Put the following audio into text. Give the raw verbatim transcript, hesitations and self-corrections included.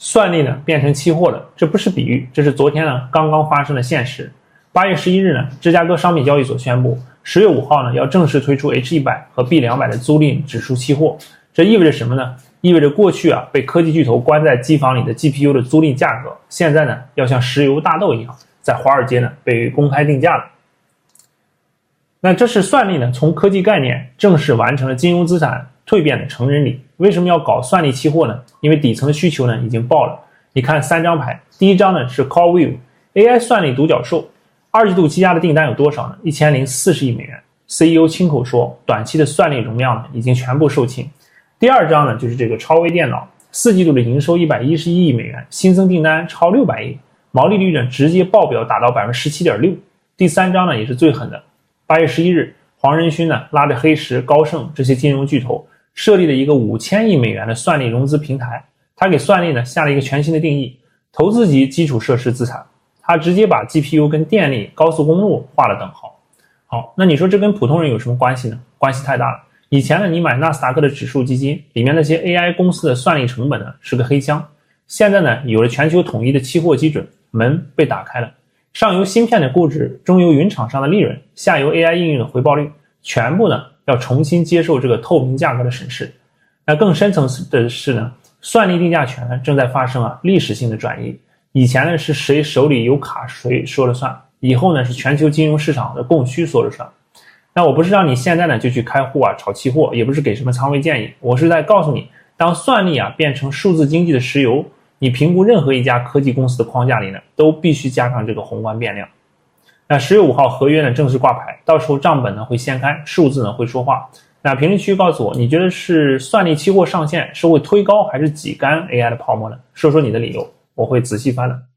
算力呢变成期货了，这不是比喻，这是昨天呢刚刚发生的现实。八月十一日呢，芝加哥商品交易所宣布，十月五号呢要正式推出 H 一百 和 B 两百 的租赁指数期货。这意味着什么呢？意味着过去啊被科技巨头关在机房里的 G P U 的租赁价格，现在呢要像石油大豆一样，在华尔街呢被公开定价了。那这是算力呢从科技概念正式完成了金融资产蜕变的成人礼。为什么要搞算力期货呢？因为底层的需求呢已经爆了。你看三张牌，第一张呢是 CoreWeave A I 算力独角兽，二季度积压的订单有多少呢？一千零四十亿美元。C E O 亲口说，短期的算力容量呢已经全部售罄。第二张呢就是这个超微电脑，四季度的营收一百一十一亿美元，新增订单超六百亿，毛利率呢直接爆表达到 百分之十七点六。第三张呢也是最狠的，八月十一日，黄仁勋呢拉着黑石、高盛这些金融巨头设立了一个五千亿美元的算力融资平台，他给算力呢下了一个全新的定义，投资级基础设施资产，他直接把 G P U 跟电力、高速公路画了等号。好，那你说这跟普通人有什么关系呢？关系太大了。以前呢，你买纳斯达克的指数基金，里面那些 A I 公司的算力成本呢是个黑箱。现在呢，有了全球统一的期货基准，门被打开了。上游芯片的估值，中游云厂商的利润，下游 A I 应用的回报率，全部呢要重新接受这个透明价格的审视。那更深层次的是呢，算力定价权呢正在发生啊历史性的转移。以前呢是谁手里有卡谁说了算，以后呢是全球金融市场的供需说了算。那我不是让你现在呢就去开户啊炒期货，也不是给什么仓位建议，我是在告诉你，当算力啊变成数字经济的石油，你评估任何一家科技公司的框架里呢，都必须加上这个宏观变量。那十月五号合约呢正式挂牌，到时候账本呢会掀开，数字呢会说话。那评论区告诉我，你觉得是算力期货上线是会推高还是挤干 A I 的泡沫呢？说说你的理由，我会仔细翻的。